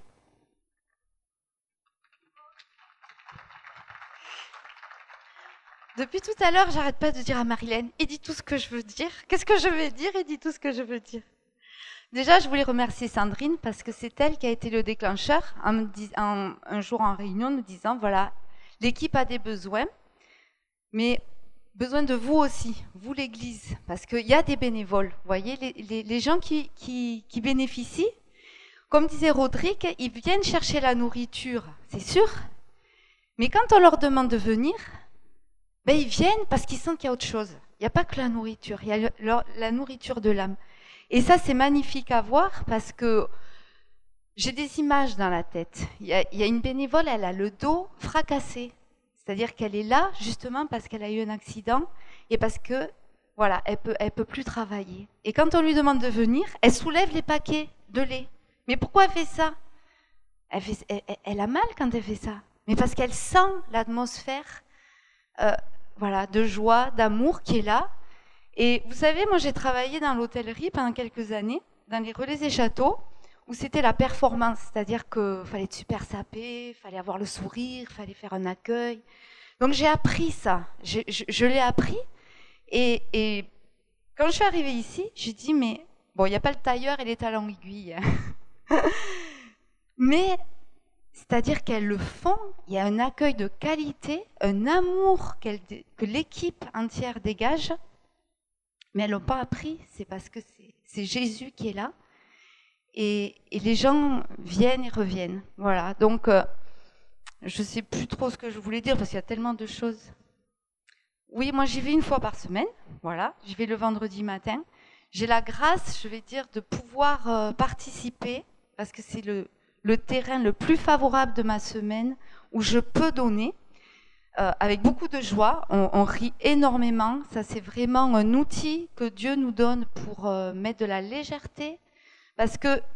Depuis tout à l'heure, j'arrête pas de dire à Marilène, il dit tout ce que je veux dire. Qu'est-ce que je vais dire? Il dit tout ce que je veux dire. Déjà, je voulais remercier Sandrine parce que c'est elle qui a été le déclencheur en me dis, en, un jour en réunion, nous disant, voilà, l'équipe a des besoins, mais besoin de vous aussi, vous l'Église, parce qu'il y a des bénévoles. Vous voyez, les, les, les gens qui, qui, qui bénéficient, comme disait Rodrigue, ils viennent chercher la nourriture, c'est sûr, mais quand on leur demande de venir, ben ils viennent parce qu'ils sentent qu'il y a autre chose. Il n'y a pas que la nourriture, il y a le, leur, la nourriture de l'âme. Et ça, c'est magnifique à voir parce que j'ai des images dans la tête. Il y a, il y a une bénévole, elle a le dos fracassé. C'est-à-dire qu'elle est là justement parce qu'elle a eu un accident et parce que, voilà, elle peut, elle peut plus travailler. Et quand on lui demande de venir, elle soulève les paquets de lait. Mais pourquoi elle fait ça? elle, fait, elle, elle a mal quand elle fait ça. Mais parce qu'elle sent l'atmosphère euh, voilà, de joie, d'amour qui est là. Et vous savez, moi j'ai travaillé dans l'hôtellerie pendant quelques années, dans les relais et châteaux, où c'était la performance, c'est-à-dire qu'il fallait être super sapé, il fallait avoir le sourire, il fallait faire un accueil. Donc j'ai appris ça, je, je, je l'ai appris. Et, et quand je suis arrivée ici, j'ai dit, mais bon, il n'y a pas le tailleur et les talons aiguilles. Mais, c'est-à-dire qu'elles le font, il y a un accueil de qualité, un amour qu'elle, que l'équipe entière dégage. Mais elles ne l'ont pas appris, c'est parce que c'est, c'est Jésus qui est là. Et, et les gens viennent et reviennent. Voilà, donc euh, je ne sais plus trop ce que je voulais dire parce qu'il y a tellement de choses. Oui, moi j'y vais une fois par semaine, voilà, j'y vais le vendredi matin. J'ai la grâce, je vais dire, de pouvoir euh, participer parce que c'est le, le terrain le plus favorable de ma semaine où je peux donner. Euh, avec beaucoup de joie, on, on rit énormément. Ça, c'est vraiment un outil que Dieu nous donne pour euh, mettre de la légèreté. Parce que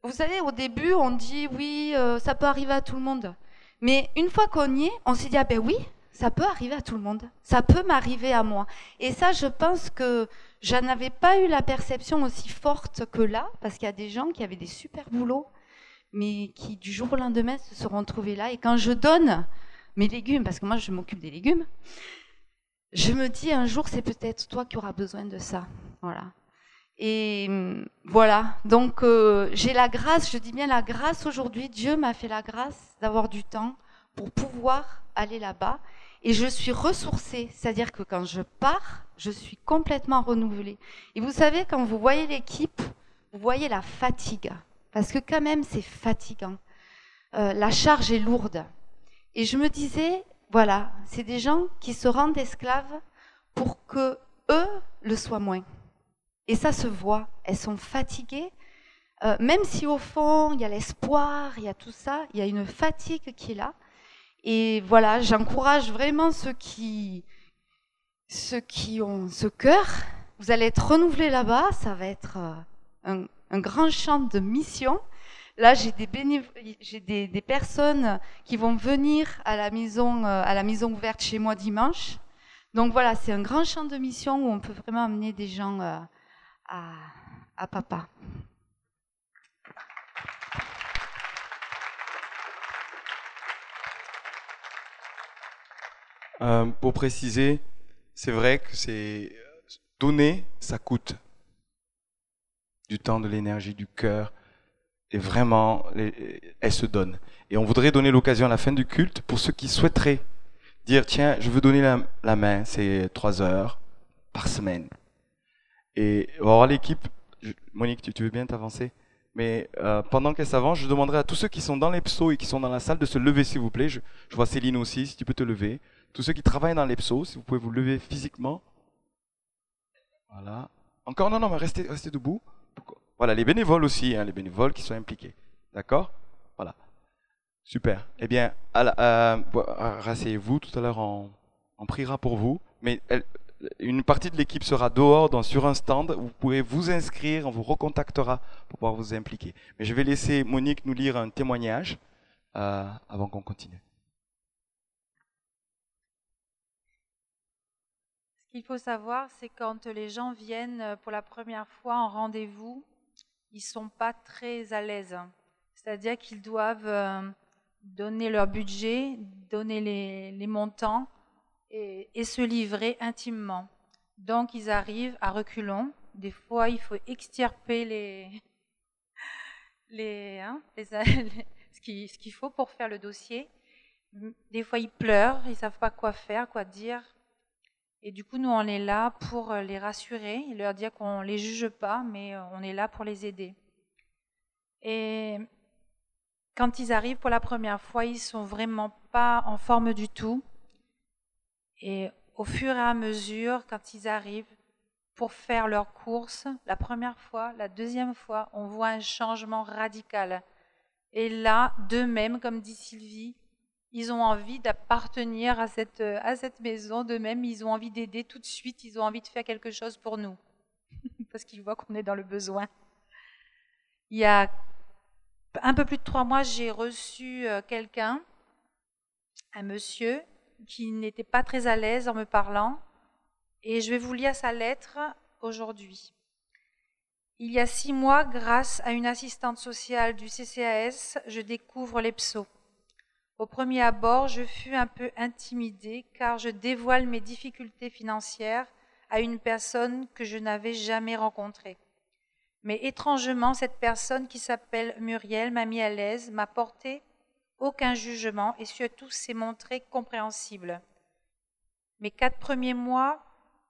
vous savez, au début, on dit oui, euh, ça peut arriver à tout le monde. Mais une fois qu'on y est, on s'est dit, ah ben oui, ça peut arriver à tout le monde. Ça peut m'arriver à moi. Et ça, je pense que je n'avais pas eu la perception aussi forte que là, parce qu'il y a des gens qui avaient des super boulots, mais qui, du jour au lendemain, se seront retrouvés là. Et quand je donne mes légumes, parce que moi, je m'occupe des légumes, je me dis, un jour, c'est peut-être toi qui auras besoin de ça. Voilà. Et voilà, donc euh, j'ai la grâce, je dis bien la grâce aujourd'hui, Dieu m'a fait la grâce d'avoir du temps pour pouvoir aller là-bas. Et je suis ressourcée, c'est-à-dire que quand je pars, je suis complètement renouvelée. Et vous savez, quand vous voyez l'équipe, vous voyez la fatigue, parce que quand même c'est fatigant. Euh, la charge est lourde. Et je me disais, voilà, c'est des gens qui se rendent esclaves pour que eux le soient moins. Et ça se voit, elles sont fatiguées, euh, même si au fond, il y a l'espoir, il y a tout ça, il y a une fatigue qui est là. Et voilà, j'encourage vraiment ceux qui, ceux qui ont ce cœur. Vous allez être renouvelés là-bas, ça va être un, un grand champ de mission. Là, j'ai des, bénév- j'ai des, des personnes qui vont venir à la maison, à la maison ouverte chez moi dimanche. Donc voilà, c'est un grand champ de mission où on peut vraiment amener des gens... Euh, À, à papa. Euh, pour préciser, c'est vrai que c'est donner, ça coûte du temps, de l'énergie, du cœur, et vraiment, les, elle se donne. Et on voudrait donner l'occasion à la fin du culte pour ceux qui souhaiteraient dire tiens, je veux donner la, la main, c'est trois heures par semaine. Et on va voir l'équipe. Je, Monique, tu, tu veux bien t'avancer? Mais euh, pendant qu'elle s'avance, je demanderai à tous ceux qui sont dans les psaumes et qui sont dans la salle de se lever, s'il vous plaît. Je, je vois Céline aussi, si tu peux te lever. Tous ceux qui travaillent dans les psaumes, si vous pouvez vous lever physiquement. Voilà. Encore, non, non, mais restez, restez debout. Voilà, les bénévoles aussi, hein, les bénévoles qui sont impliqués. D'accord? Voilà. Super. Eh bien, euh, rasseyez-vous. Tout à l'heure, on, on priera pour vous. Mais elle, une partie de l'équipe sera dehors, dans, sur un stand. Vous pourrez vous inscrire, on vous recontactera pour pouvoir vous impliquer. Mais je vais laisser Monique nous lire un témoignage euh, avant qu'on continue. Ce qu'il faut savoir, c'est quand les gens viennent pour la première fois en rendez-vous, ils ne sont pas très à l'aise. C'est-à-dire qu'ils doivent donner leur budget, donner les, les montants, Et, et se livrer intimement. Donc, ils arrivent à reculons. Des fois, il faut extirper les, les, hein, les, les, ce qu'il ce qu'il faut pour faire le dossier. Des fois, ils pleurent, ils ne savent pas quoi faire, quoi dire. Et du coup, nous, on est là pour les rassurer et leur dire qu'on ne les juge pas, mais on est là pour les aider. Et quand ils arrivent pour la première fois, ils ne sont vraiment pas en forme du tout. Et au fur et à mesure, quand ils arrivent pour faire leurs courses, la première fois, la deuxième fois, on voit un changement radical. Et là, d'eux-mêmes, comme dit Sylvie, ils ont envie d'appartenir à cette, à cette maison. D'eux-mêmes, ils ont envie d'aider tout de suite, ils ont envie de faire quelque chose pour nous. Parce qu'ils voient qu'on est dans le besoin. Il y a un peu plus de trois mois, j'ai reçu quelqu'un, un monsieur, qui n'était pas très à l'aise en me parlant, et je vais vous lire sa lettre aujourd'hui. Il y a six mois, grâce à une assistante sociale du C C A S, je découvre les psaumes. Au premier abord, je fus un peu intimidée car je dévoile mes difficultés financières à une personne que je n'avais jamais rencontrée. Mais étrangement, cette personne qui s'appelle Muriel m'a mis à l'aise, m'a porté aucun jugement et surtout s'est montré compréhensible. Mes quatre premiers mois,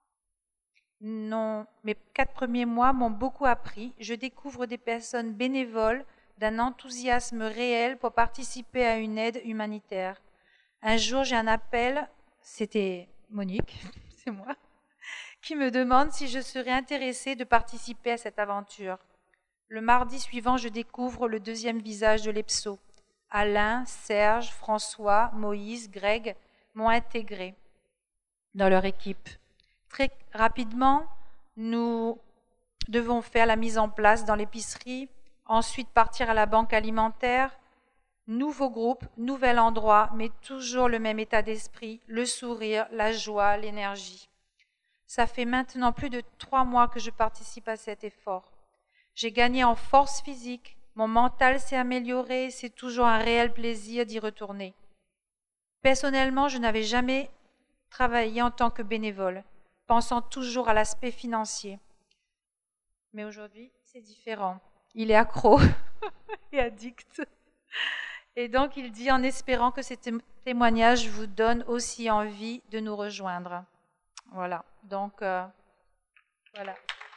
non, mes quatre premiers mois m'ont beaucoup appris. Je découvre des personnes bénévoles d'un enthousiasme réel pour participer à une aide humanitaire. Un jour, j'ai un appel, c'était Monique, c'est moi, qui me demande si je serais intéressée de participer à cette aventure. Le mardi suivant, je découvre le deuxième visage de l'Epso. Alain, Serge, François, Moïse, Greg m'ont intégré dans leur équipe. Très rapidement, nous devons faire la mise en place dans l'épicerie ensuite partir à la banque alimentaire, nouveau groupe, nouvel endroit, mais toujours le même état d'esprit, le sourire, la joie, l'énergie. Ça fait maintenant plus de trois mois que je participe à cet effort. J'ai gagné en force physique, mon mental s'est amélioré, c'est toujours un réel plaisir d'y retourner. Personnellement, je n'avais jamais travaillé en tant que bénévole, pensant toujours à l'aspect financier. Mais aujourd'hui, c'est différent. Il est accro et addict. Et donc, il dit en espérant que ces témoignages vous donnent aussi envie de nous rejoindre. Voilà, donc, euh, voilà.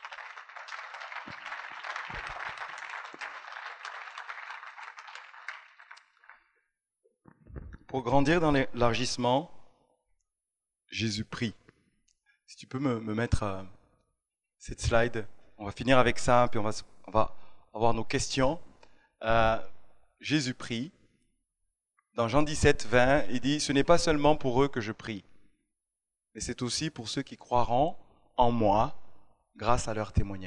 Pour grandir dans l'élargissement, Jésus prie. Si tu peux me, me mettre euh, cette slide, on va finir avec ça, puis on va, on va avoir nos questions. Euh, Jésus prie. Dans Jean dix-sept, vingt, il dit « Ce n'est pas seulement pour eux que je prie, mais c'est aussi pour ceux qui croiront en moi grâce à leur témoignage. »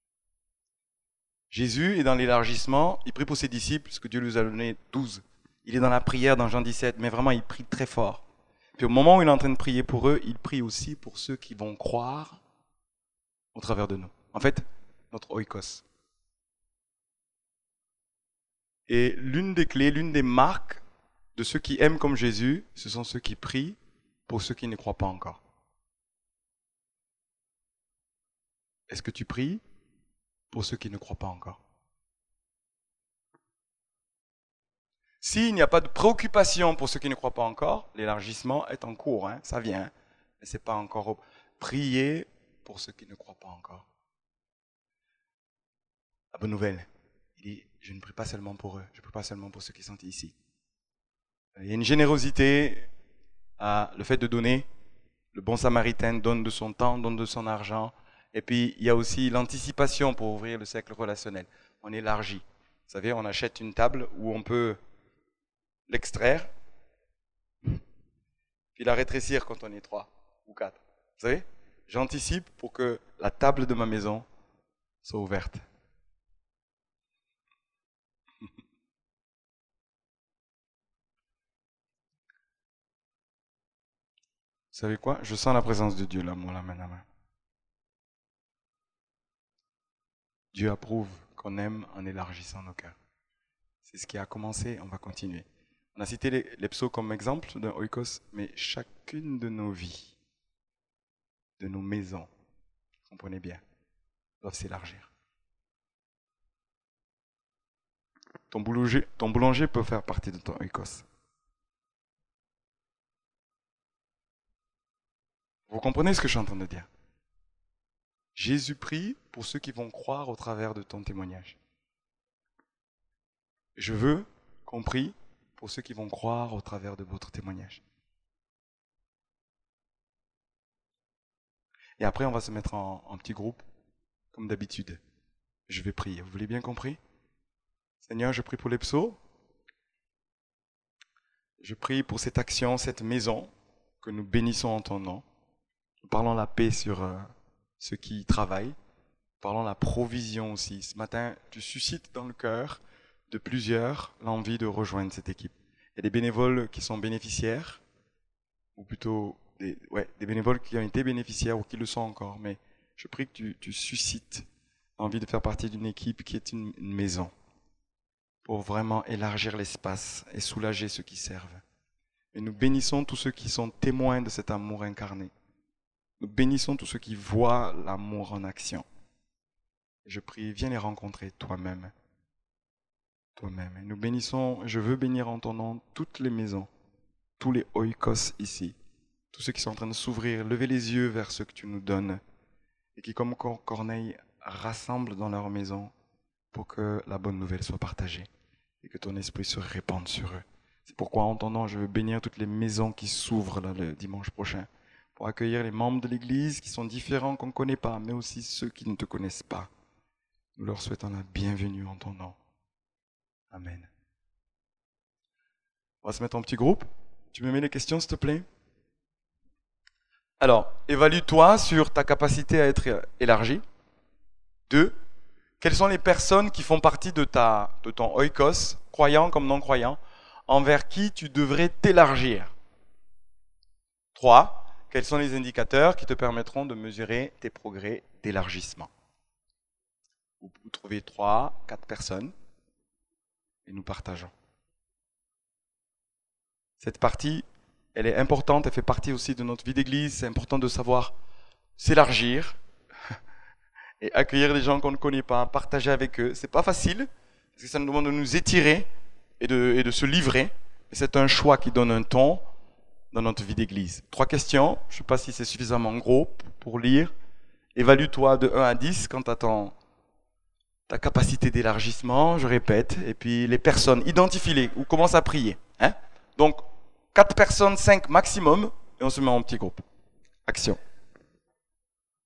Jésus est dans l'élargissement, il prie pour ses disciples, parce que Dieu lui a donné douze. Il est dans la prière dans Jean dix-sept, mais vraiment il prie très fort. Puis au moment où il est en train de prier pour eux, il prie aussi pour ceux qui vont croire au travers de nous. En fait, notre oikos. Et l'une des clés, l'une des marques de ceux qui aiment comme Jésus, ce sont ceux qui prient pour ceux qui ne croient pas encore. Est-ce que tu pries pour ceux qui ne croient pas encore? S'il n'y a pas de préoccupation pour ceux qui ne croient pas encore, l'élargissement est en cours, hein, ça vient, mais ce n'est pas encore... Priez pour ceux qui ne croient pas encore. La bonne nouvelle, il dit, je ne prie pas seulement pour eux, je ne prie pas seulement pour ceux qui sont ici. Il y a une générosité à le fait de donner. Le bon samaritain donne de son temps, donne de son argent. Et puis, il y a aussi l'anticipation pour ouvrir le cercle relationnel. On élargit. Vous savez, on achète une table où on peut l'extraire, puis la rétrécir quand on est trois ou quatre. Vous savez, j'anticipe pour que la table de ma maison soit ouverte. Vous savez quoi? Je sens la présence de Dieu là, moi, la main à main. Dieu approuve qu'on aime en élargissant nos cœurs. C'est ce qui a commencé, on va continuer. On a cité les, les psaumes comme exemple d'un oikos, mais chacune de nos vies, de nos maisons, comprenez bien, doivent s'élargir. Ton boulanger, ton boulanger peut faire partie de ton oikos. Vous comprenez ce que je suis en train de dire? Jésus prie pour ceux qui vont croire au travers de ton témoignage. Je veux qu'on prie pour ceux qui vont croire au travers de votre témoignage. Et après, on va se mettre en, en petit groupe, comme d'habitude. Je vais prier. Vous l'avez bien compris? Seigneur, je prie pour les psaumes. Je prie pour cette action, cette maison que nous bénissons en ton nom. Nous parlons la paix sur euh, ceux qui travaillent. Nous parlons la provision aussi. Ce matin, tu suscites dans le cœur de plusieurs l'envie de rejoindre cette équipe. Il y a des bénévoles qui sont bénéficiaires, ou plutôt des, ouais, des bénévoles qui ont été bénéficiaires ou qui le sont encore. Mais je prie que tu, tu suscites l'envie de faire partie d'une équipe qui est une, une maison, pour vraiment élargir l'espace et soulager ceux qui servent. Et nous bénissons tous ceux qui sont témoins de cet amour incarné. Nous bénissons tous ceux qui voient l'amour en action. Et je prie, viens les rencontrer toi-même. Toi-même. Et nous bénissons, je veux bénir en ton nom toutes les maisons, tous les oikos ici, tous ceux qui sont en train de s'ouvrir, lever les yeux vers ce que tu nous donnes, et qui, comme Corneille, rassemblent dans leur maison pour que la bonne nouvelle soit partagée et que ton esprit se répande sur eux. C'est pourquoi en ton nom, je veux bénir toutes les maisons qui s'ouvrent là, le dimanche prochain, pour accueillir les membres de l'Église qui sont différents, qu'on ne connaît pas, mais aussi ceux qui ne te connaissent pas. Nous leur souhaitons la bienvenue en ton nom. Amen. On va se mettre en petit groupe. Tu me mets les questions, s'il te plaît? Alors, évalue-toi sur ta capacité à être élargi. Deux, Quelles sont les personnes qui font partie de, ta, de ton oikos, croyants comme non-croyants, envers qui tu devrais t'élargir? Trois, quels sont les indicateurs qui te permettront de mesurer tes progrès d'élargissement? Vous trouvez trois, quatre personnes et nous partageons. Cette partie, elle est importante, elle fait partie aussi de notre vie d'église. C'est important de savoir s'élargir et accueillir des gens qu'on ne connaît pas, partager avec eux. C'est pas facile, parce que ça nous demande de nous étirer et de, et de se livrer. Mais c'est un choix qui donne un ton dans notre vie d'église. Trois questions, je ne sais pas si c'est suffisamment gros pour lire. Évalue-toi de un à dix quant à ton, ta capacité d'élargissement, je répète. Et puis les personnes, identifie-les ou commence à prier. Hein? Donc, quatre personnes, cinq maximum, et on se met en petit groupe. Action.